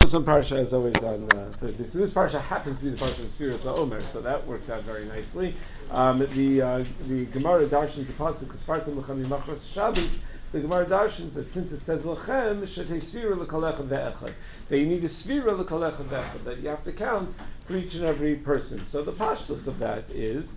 some parsha as always on Thursday. So this parsha happens to be the parsha of Sfiras HaOmer, so that works out very nicely. The Gemara darshans the pasuk Spartam Lechem Yimachras Shabbos. The Gemara darshans that since it says Lechem Shetei Sfira Lekalecha Ve'echad, that you need a Sfira Lekalecha Ve'echad, that you have to count for each and every person. So the pashtus of that is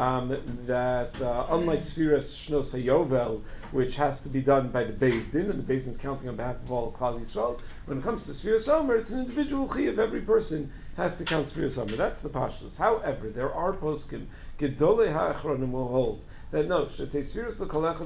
that unlike Sfiras Shnos HaYovel, which has to be done by the Beis Din, and the Beis Din is counting on behalf of all Klal Yisrael, when it comes to Sfiras Omer, it's an individual chiyuv. Every person has to count Sfiras Omer. That's the pashtus. However, there are poskim, Gedolei HaAchronim will hold, that no, Shetei Sfiras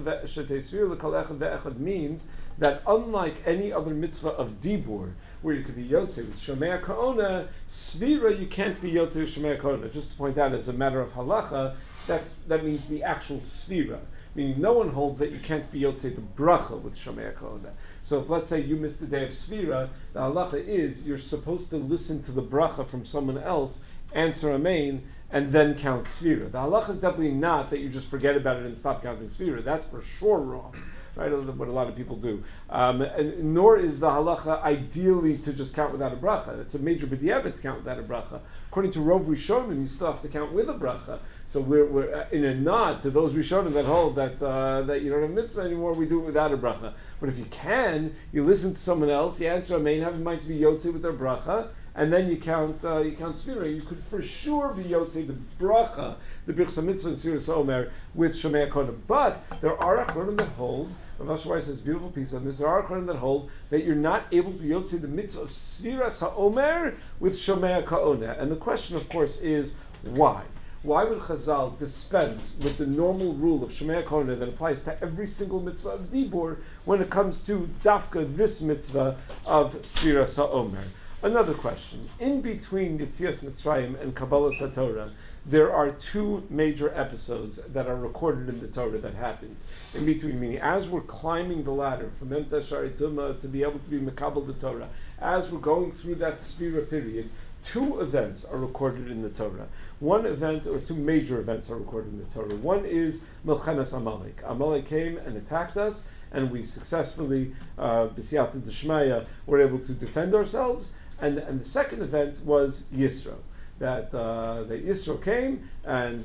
L'Kalecha Ve'echad means that unlike any other mitzvah of Dibur, where you could be Yotzei with Shomei Ka'ona, Svira you can't be Yotzei with Shomei Ka'ona. Just to point out, as a matter of halacha, that means the actual Svira. Meaning no one holds that you can't be Yotzei the bracha with Shomei Ka'ona. So if let's say you missed the day of Svira, the halacha is you're supposed to listen to the bracha from someone else, answer Amen, and then count Svira. The halacha is definitely not that you just forget about it and stop counting Svira. That's for sure wrong. Right, what a lot of people do. And nor is the halacha ideally to just count without a bracha. It's a major b'diavad to count without a bracha. According to Rov Rishonim, you still have to count with a bracha. So we're in a nod to those Rishonim that hold that you don't have mitzvah anymore. We do it without a bracha. But if you can, you listen to someone else, you answer Amen, have in mind to be yotzei with their bracha, and then you count Sfira. You could for sure be yotzei the bracha, the Birchas Mitzvah and Sfiras Omer with Shomei Ka'ona. But there are achronim that hold. Rav Ashwai says beautiful piece on this. There are achronim that hold that you're not able to be yotzei the mitzvah of Sfiras HaOmer with Shomei Ka'ona. And the question, of course, is why? Why would Chazal dispense with the normal rule of Shomei Ka'ona that applies to every single mitzvah of Dibur when it comes to Dafka, this mitzvah of Sfiras HaOmer? Another question. In between Yetzias Mitzrayim and Kabbalah HaTorah, there are two major episodes that are recorded in the Torah that happened. In between, meaning as we're climbing the ladder from Mem Tashari Tumah to be able to be Mekabel the Torah, as we're going through that Sfira period, two events are recorded in the Torah. One event, or two major events are recorded in the Torah. One is Milchemes Amalek. Amalek came and attacked us, and we successfully, B'siyata D'Shmaya, were able to defend ourselves. And the second event was Yisro. That Yisro came and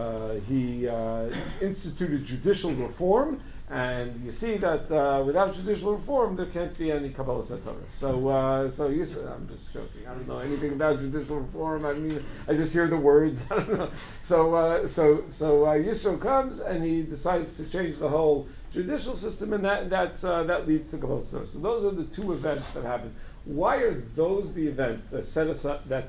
he instituted judicial reform, and you see that without judicial reform there can't be any Kabbalah HaTorah. So Yisro, I'm just joking. I don't know anything about judicial reform. I mean, I just hear the words. I don't know. So Yisro comes and he decides to change the whole judicial system, and that leads to Kabbalah HaTorah. So those are the two events that happen. Why are those the events that set us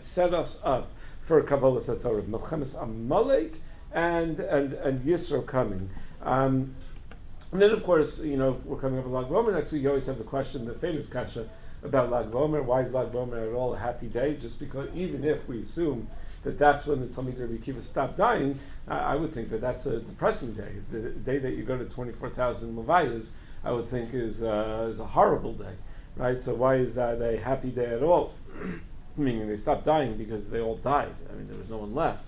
up for Kabbalah HaTorah? Milchemes Amalek and Yisro coming. And then, of course, we're coming up with Lag BaOmer next week. You always have the question, the famous kasha about Lag BaOmer. Why is Lag BaOmer at all a happy day? Just because, even if we assume that that's when the Talmid Rabbi Akiva stopped dying, I would think that that's a depressing day. The day that you go to 24,000 Levayas, I would think is a horrible day. Right, so why is that a happy day at all? Meaning they stopped dying because they all died. I mean, there was no one left.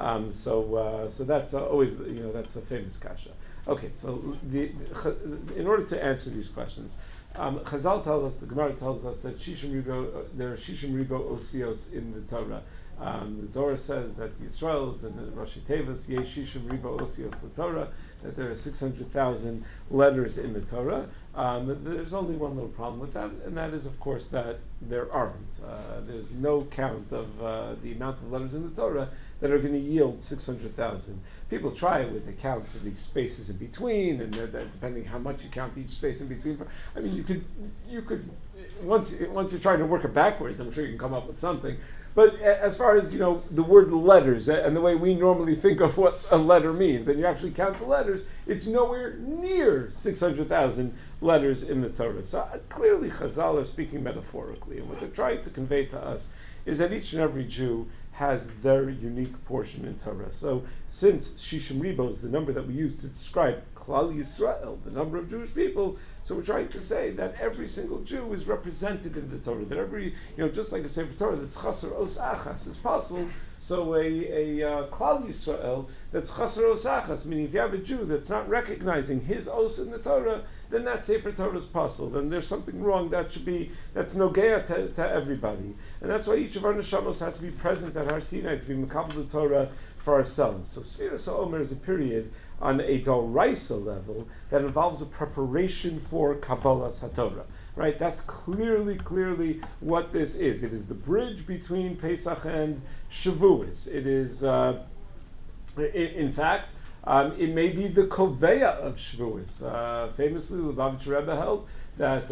So that's always, that's a famous kasha. Okay, so in order to answer these questions, Chazal tells us, the Gemara tells us that there are Shishim Ribo Osios in the Torah. The Zohar says that the Yisraels and the Rashi Tevas, Yesh Shishim Ribo Osios the Torah, that there are 600,000 letters in the Torah. There's only one little problem with that, and that is, of course, that there aren't. There's no count of the amount of letters in the Torah that are going to yield 600,000. People try with the count of these spaces in between, and depending how much you count each space in between. I mean, you could once you're trying to work it backwards, I'm sure you can come up with something. But as far as, the word letters and the way we normally think of what a letter means, and you actually count the letters, it's nowhere near 600,000 letters in the Torah. So clearly Chazal are speaking metaphorically, and what they're trying to convey to us is that each and every Jew has their unique portion in Torah. So since Shishim Ribo is the number that we use to describe Klal Yisrael, the number of Jewish people, so we're trying to say that every single Jew is represented in the Torah. That every, just like a Sefer Torah that's Chaser Os Achas is possible. So a Klal Yisrael that's Chaser Os Achas, meaning if you have a Jew that's not recognizing his Os in the Torah, then that Sefer Torah is puzzled, then there's something wrong. That's nogea to everybody, and that's why each of our neshamos had to be present at Har Sinai to be mekabel the Torah for ourselves. So Sfiras HaOmer is a period on a Doraisa level that involves a preparation for Kabbalas HaTorah. Right? That's clearly what this is. It is the bridge between Pesach and Shavuos. It is, in fact, it may be the Koveya of Shavuos. Famously, the Lubavitcher Rebbe held that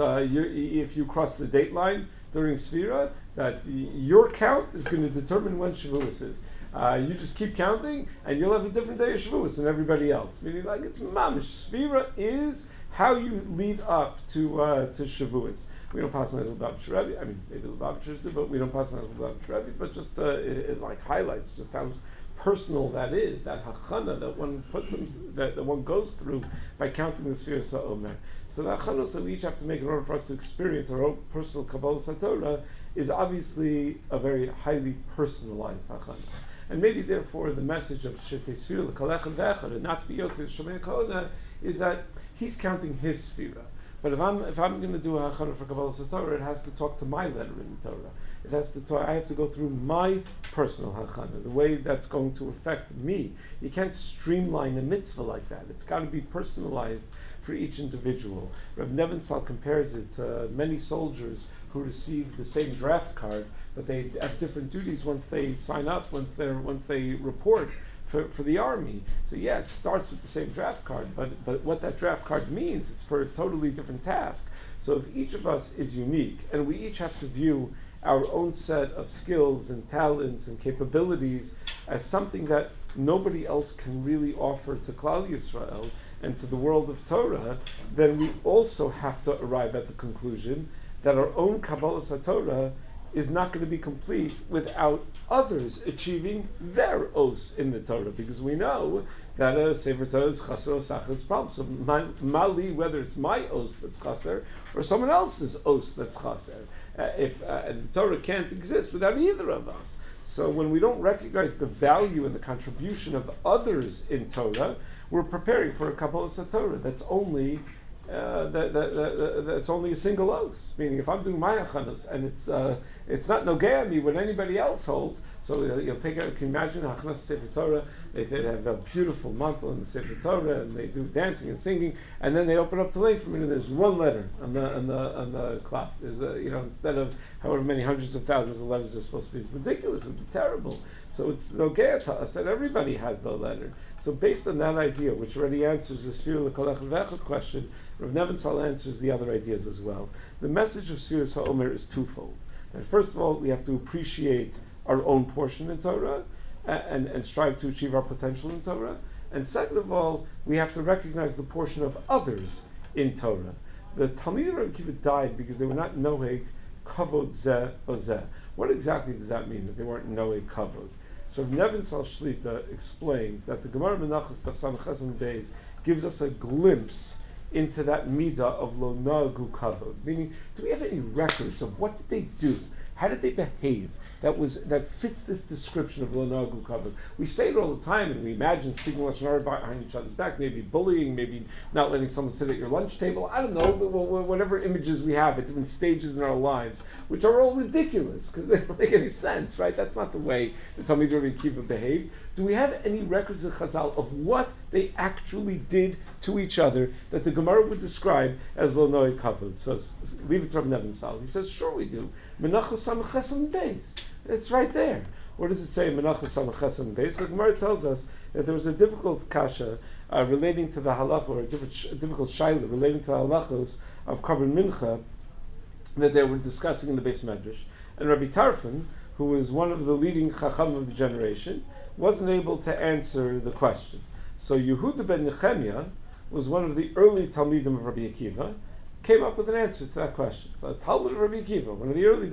if you cross the date line during Sfira, that your count is going to determine when Shavuos is. You just keep counting, and you'll have a different day of Shavuos than everybody else. Meaning, like, it's mamish. Sfira is how you lead up to Shavuos. We don't pass on the Lubavitcher Rebbe. I mean, maybe the Lubavitchers do, but we don't pass on the Lubavitcher Rebbe. But just it like highlights just how personal that is, that hachana that one puts that one goes through by counting the Sfiras HaOmer. So the hachanos that we each have to make in order for us to experience our own personal Kabbalas HaTorah is obviously a very highly personalized hachana. And maybe therefore the message of Shetei Sfira l'Kalechad V'Echad and not to be Yosef Shomei Kohana is that he's counting his Sfira. But if I'm going to do a hachana for Kabbalas HaTorah, it has to talk to my letter in the Torah. It has to talk. I have to go through my personal hachana, the way that's going to affect me. You can't streamline a mitzvah like that. It's got to be personalized for each individual. Rav Nebenzahl compares it to many soldiers who receive the same draft card, but they have different duties once they sign up, once they report for the army. So yeah, it starts with the same draft card, but what that draft card means, it's for a totally different task. So if each of us is unique, and we each have to view our own set of skills and talents and capabilities as something that nobody else can really offer to Klal Yisrael and to the world of Torah, then we also have to arrive at the conclusion that our own Kabbalas HaTorah is not going to be complete without others achieving their os in the Torah, because we know that a Sefer Torah is chaser or sachas problem. So mali, whether it's my os that's chaser or someone else's os that's chaser, if the Torah can't exist without either of us. So when we don't recognize the value and the contribution of others in Torah, we're preparing for a Kabbalas HaTorah that's only that's only a single os. Meaning, if I'm doing my hachanas and it's not nogea me what anybody else holds, so you'll take it. Can you imagine hachanas Sefer Torah? They have a beautiful mantle in the Sefer Torah, and they do dancing and singing, and then they open up to lane for me, and there's one letter on the cloth. There's instead of however many hundreds of thousands of letters there's supposed to be. It's ridiculous. It's terrible. So it's nogea to us that everybody has the letter. So based on that idea, which already answers the Sfira l'Kalechad V'Echad question, Rav Nebenzahl answers the other ideas as well. The message of Sfiras HaOmer is twofold. And first of all, we have to appreciate our own portion in Torah and strive to achieve our potential in Torah. And second of all, we have to recognize the portion of others in Torah. The Talmidim of Rabbi Akiva died because they were not noheg kavod zeh bazeh. What exactly does that mean, that they weren't noheg kavod? So Nebenzahl Shlita explains that the Gemara Menachos Daf Samach and Beis gives us a glimpse into that midah of lo nagu kavod. Meaning, do we have any records of what did they do? How did they behave? That fits this description of lo nagu kavod. We say it all the time, and we imagine speaking lashon hara behind each other's back, maybe bullying, maybe not letting someone sit at your lunch table. I don't know, but whatever images we have at different stages in our lives, which are all ridiculous because they don't make any sense, right? That's not the way the Talmid Rabbi Akiva behaved. Do we have any records of Chazal of what they actually did to each other that the Gemara would describe as lo noeg kavod? So leave it to Rabbi Nebenzahl. He says, sure we do. Menachos Samach Chesed Beis. It's right there. What does it say? Menachos Samach Chesed Beis. The Gemara tells us that there was a difficult kasha relating to the halacha, or a difficult shaila relating to the halachos of Korban Mincha that they were discussing in the Beis Medrash. And Rabbi Tarfon, who was one of the leading chacham of the generation, wasn't able to answer the question. So Yehuda ben Nechemia was one of the early Talmidim of Rabbi Akiva, came up with an answer to that question. So a Talmud of Rabbi Akiva, one of the early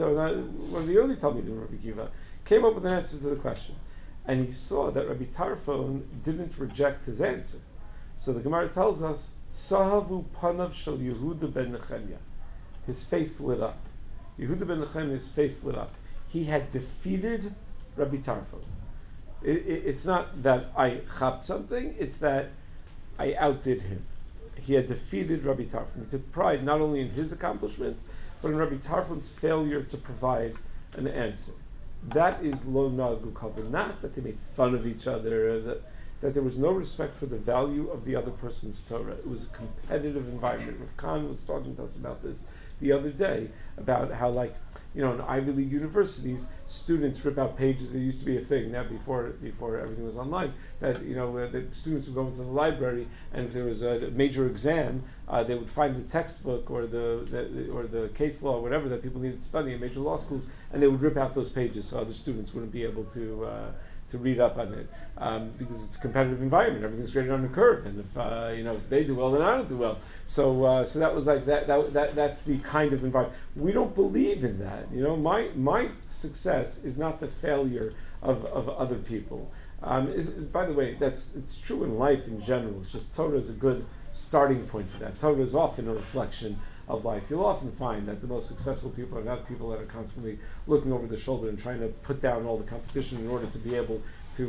Talmidim of Rabbi Akiva, came up with an answer to the question. And he saw that Rabbi Tarfon didn't reject his answer. So the Gemara tells us, Sahavu panav shel Yehuda ben Nechemia. His face lit up. Yehuda ben Nechemia's face lit up. He had defeated Rabbi Tarfon. It's not that I chapped something, it's that I outdid him. he had defeated Rabbi Tarfon. He took pride not only in his accomplishment, but in Rabbi Tarfon's failure to provide an answer. That is lo nagu kavod, not that they made fun of each other, that there was no respect for the value of the other person's Torah. It was a competitive environment. Rav Kahn was talking to us about this the other day, about how, like, in Ivy League universities, students rip out pages. There used to be a thing now before everything was online, that the students would go into the library, and if there was a major exam, they would find the textbook or the case law or whatever that people needed to study in major law schools, and they would rip out those pages so other students wouldn't be able to read up on it, because it's a competitive environment. Everything's graded on a curve, and if they do well, then I don't do well. So that was like that. That's the kind of environment. We don't believe in that. My success is not the failure of other people. By the way, it's true in life in general. It's just Torah is a good starting point for that. Torah is often a reflection of life. You'll often find that the most successful people are not people that are constantly looking over their shoulder and trying to put down all the competition in order to be able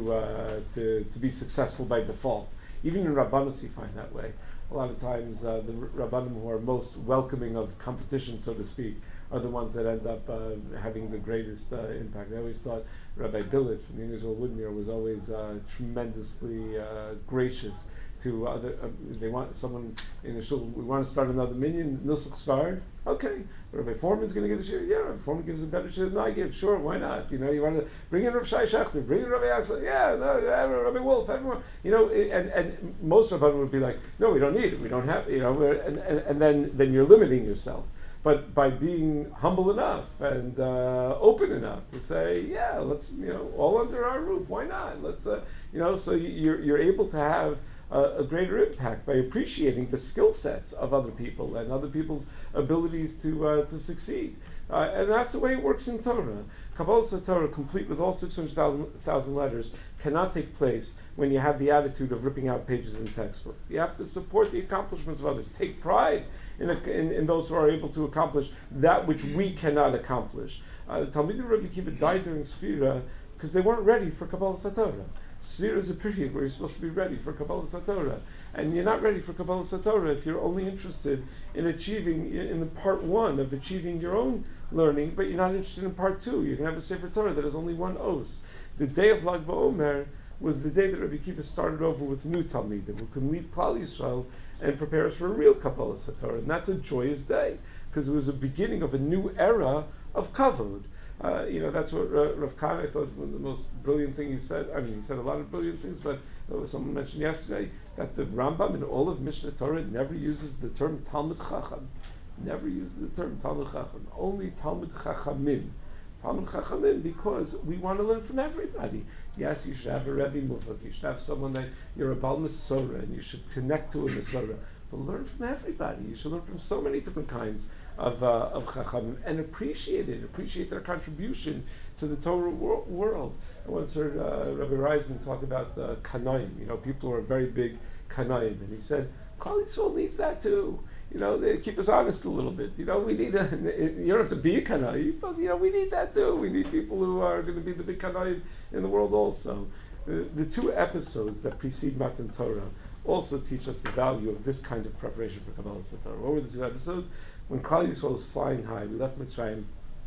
to be successful by default. Even in Rabbanos you find that way. A lot of times the Rabbanim who are most welcoming of competition, so to speak, are the ones that end up having the greatest impact. I always thought Rabbi Billet from the Israel Woodmere was always tremendously gracious to other. They want someone in the shul. We want to start another minyan. Nusach Sfard. Okay, Rabbi Foreman's going to give the shir. Yeah, Rabbi Foreman gives a better shir than I give. Sure, why not? You want to bring in Rav Shai Shechter, bring in Rabbi Axel. Yeah, no, Rabbi Wolf, everyone. And most of them would be like, no, we don't need it. We don't have. And then you're limiting yourself. But by being humble enough and open enough to say, yeah, let's, all under our roof. Why not? Let's, so you're able to have a greater impact by appreciating the skill sets of other people and other people's abilities to succeed. And that's the way it works in Torah. Kabbalas Torah, complete with all 600,000 letters, cannot take place when you have the attitude of ripping out pages in the textbook. You have to support the accomplishments of others. Take pride in those who are able to accomplish that which we cannot accomplish. The Talmidim Rabbi Akiva died during Sfira because they weren't ready for Kabbalas Torah. Sfira is a period where you're supposed to be ready for Kabbalas Torah. And you're not ready for Kabbalas Torah if you're only interested in achieving, in the part one of achieving your own learning, but you're not interested in part two. You can have a Sefer Torah that has only one os. The day of Lag BaOmer was the day that Rabbi Akiva started over with new Talmidim, who can lead Klal Yisrael and prepare us for a real Kabbalas Torah. And that's a joyous day, because it was a beginning of a new era of Kavod. That's what Rav Kahn, I thought, one of the most brilliant thing he said. I mean, he said a lot of brilliant things, but someone mentioned yesterday that the Rambam in all of Mishnah Torah never uses the term Talmud Chacham. Never uses the term Talmud Chacham. Only Talmud Chachamim. Talmud Chachamim, because we want to learn from everybody. Yes, you should have a Rebbe Mufak. You should have someone that you're a Bal Mesorah, and you should connect to a Mesorah. But learn from everybody. You should learn from so many different kinds of Chachamim and appreciate it. Appreciate their contribution to the Torah world. I once heard Rabbi Reisman talk about Kanaim. People who are very big Kanaim, and he said Klal Yisrael needs that too. They keep us honest a little bit. We need you don't have to be a Kanaim, but we need that too. We need people who are going to be the big Kanaim in the world also. The two episodes that precede Matan Torah also teach us the value of this kind of preparation for Kabbalas Torah. What were the two episodes? When Klal Yisrael was flying high, we left Mitzrayim,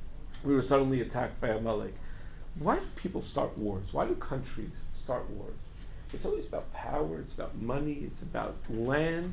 we were suddenly attacked by Amalek. Why do people start wars? Why do countries start wars? It's always about power, it's about money, it's about land.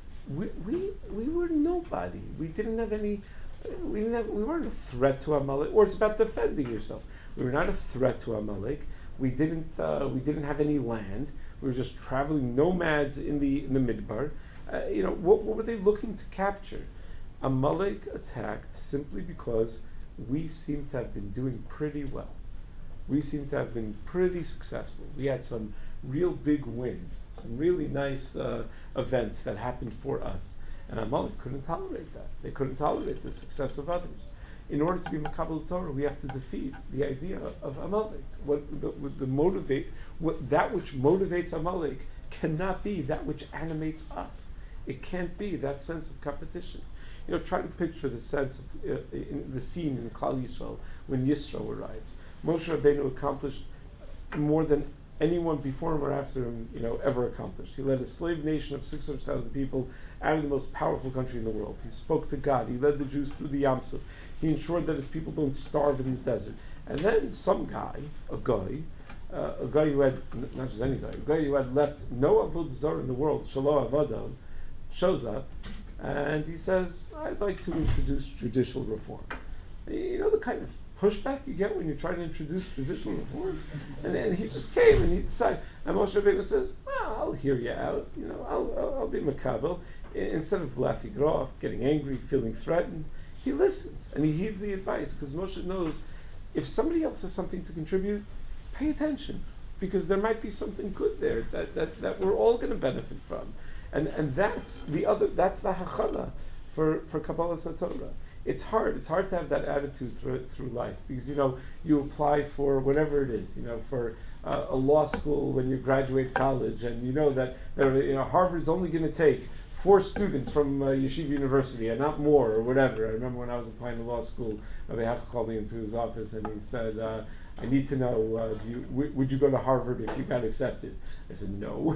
We were nobody. We didn't have any. We weren't a threat to Amalek. Or it's about defending yourself. We were not a threat to Amalek. We didn't have any land. We were just traveling nomads in the Midbar. What were they looking to capture? Amalek attacked simply because we seem to have been doing pretty well. We seem to have been pretty successful. We had some real big wins, some really nice events that happened for us. And Amalek couldn't tolerate that. They couldn't tolerate the success of others. In order to be Makabel Torah, we have to defeat the idea of Amalek. That which motivates Amalek cannot be that which animates us. It can't be that sense of competition. Try to picture the sense of the scene in Klal Yisrael when Yisro arrives. Moshe Rabbeinu accomplished more than anyone before him or after him, ever accomplished. He led a slave nation of 600,000 people out of the most powerful country in the world. He spoke to God. He led the Jews through the Yam Suf. He ensured that his people don't starve in the desert. And then some guy, a guy who had, not just any guy, a guy who had left no avodah zarah in the world, Shelo Avodah, shows up and he says, I'd like to introduce judicial reform. You know the kind of pushback you get when you try to introduce judicial reform? And then he just came and he decided, and Moshe Rabbeinu says, well, I'll hear you out, I'll be makabel. Instead of laughing it off, getting angry, feeling threatened, he listens and he heeds the advice, because Moshe knows if somebody else has something to contribute, pay attention, because there might be something good there that we're all going to benefit from. And that's the hachala for Kabbalah Satorah. It's hard to have that attitude through life, because you apply for whatever it is, for a law school when you graduate college, and you know that Harvard's only going to take 4 students from Yeshiva University and not more or whatever. I remember when I was applying to law school, Rabbi Hacha called me into his office and he said, I need to know, would you go to Harvard if you got accepted? I said, no.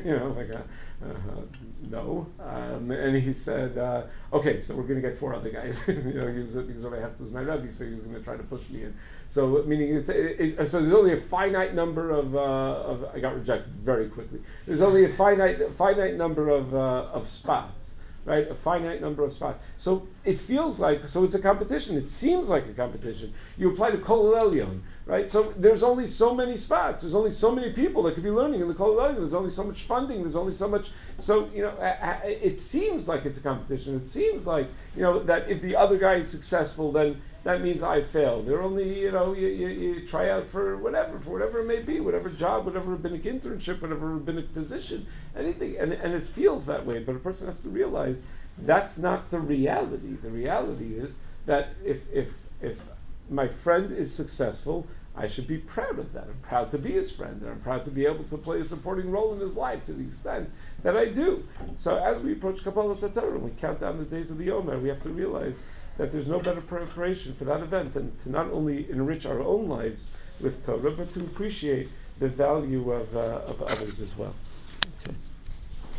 No. And he said, okay, so we're going to get 4 other guys. Because Rabbi Hacha was my Rebbe, so he was going to try to push me in. So, meaning, so there's only a finite number of I got rejected very quickly. There's only a finite number of spots, right? A finite number of spots. So it feels like, so it's a competition. It seems like a competition. You apply to Kol Elyon, right? So there's only so many spots. There's only so many people that could be learning in the Kol Elyon. There's only so much funding. There's only so much. So, it seems like it's a competition. It seems like, that if the other guy is successful, then that means I failed. They're only, you try out for whatever it may be, whatever job, whatever rabbinic internship, whatever rabbinic position, anything. And it feels that way, but a person has to realize that's not the reality. The reality is that if my friend is successful, I should be proud of that. I'm proud to be his friend, and I'm proud to be able to play a supporting role in his life to the extent that I do. So as we approach Kabbalah Satorah, and we count down the days of the Omer, we have to realize that there's no better preparation for that event than to not only enrich our own lives with Torah, but to appreciate the value of others as well. Okay.